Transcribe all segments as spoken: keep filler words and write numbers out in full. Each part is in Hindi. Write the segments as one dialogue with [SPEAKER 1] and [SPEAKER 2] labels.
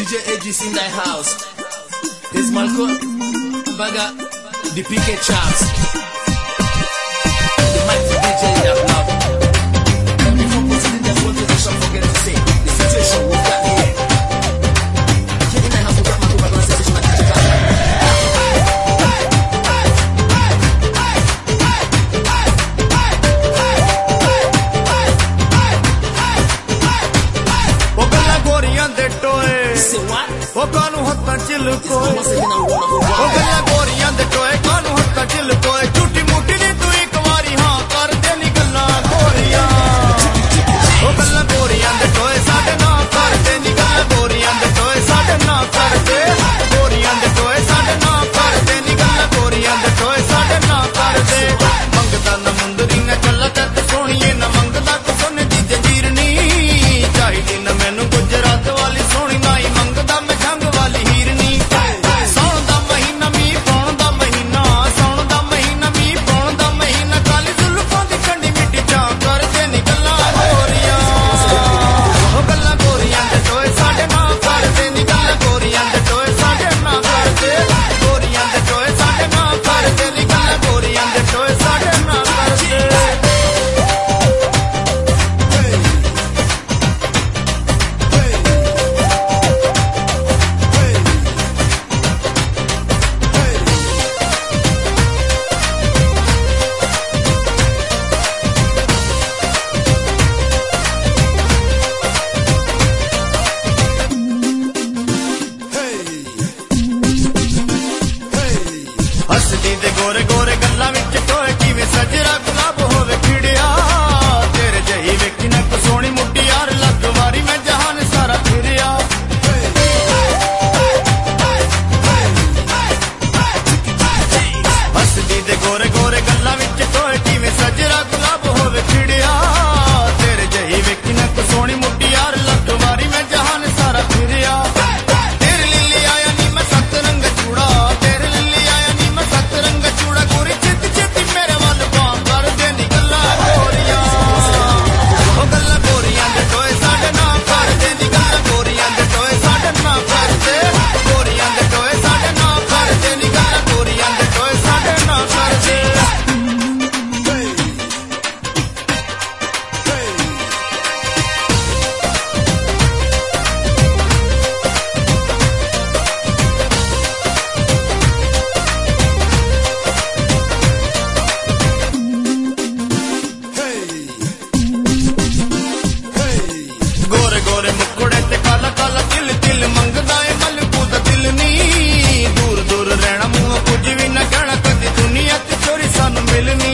[SPEAKER 1] D J Aegis in the house. It's Marco Baga, the P K Chops. The mic for D J that love. And before proceeding, there's one thing I shall forget to say. The situation we've got here. Here in the house, we've got Marco Baga, sensation like D J
[SPEAKER 2] ओ कानू हत्ता चिल कोए ओ गल्ला गोरियां दे टोए कानू हत्ता चिल कोए झूठी मूठी नी तू एक वारी हां कर दे नी गल्ला गोरियां ओ गल्ला गोरियां दे टोए साडे ना कर दे नी गल्ला गोरियां दे टोए साडे ना कर दे गोरियां दे टोए साडे ना कर दे नी गल्ला गोरियां दे टोए साडे ना कर दे मंगदा ना मुंदरी ना चला ते सोहणीए ना मंगदा तू सोने दी जंजीर नी चाहिदी ना मैनू गुजरात वाली सोहणी नाई मंगदा हसदी दे गोरे गोरे गल्ला विच टोए किवें सजरा गुलाब होवे खिड़िया तेरे जही वेखी ना को सोहणी मुड्डी यार लग वारी मैं जहान सारा फिरिया हसदी दे गोरे गोरे गल्ला विच टोए किवें सजरा गुलाब होवे खिड़िया तेरे जही वेखी ना को सोहणी मुड्डी यार लग वारी मैं जहान सारा फिरिया गोरे गोरे मुकुड़े ते काला काला दिल दिल मंगदा ए मलकू दा दिल नी दूर दूर रहना मुंह कुछ भी ना कहना कदी दुनिया ते चोरी सानू मिलनी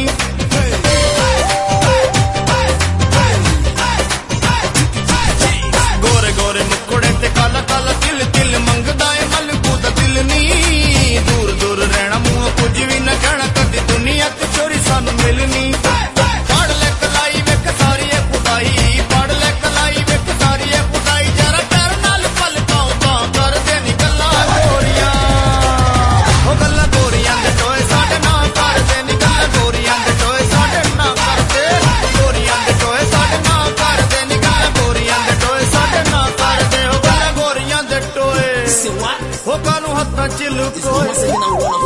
[SPEAKER 2] गोरे गोरे मुकुड़े ते काला काला दिल दिल मंगदा ए मलकू दा दिल नी दूर दूर रहना मुंह कुछ भी ना कहना कदी दुनिया ते चोरी सानू मिलनी पढ़ ले कलाई वेख सारी ए खुदाई पढ़ ले कलाई वेख सारी ए खुदाई जरा पैर नाल पल पाओ पाओ कर दे नी गल्ला गोरियां ओ गल्ला गोरियां दे टोए साडे ना कर दे नी गल्ला गोरियां दे टोए साडे ना कर दे गोरियां दे टोए साडे ना कर दे नी गल्ला गोरियां दे टोए साडे ना कर दे ओ गल्ला गोरियां दे टोए ओ कानू हत्ता चिल कोए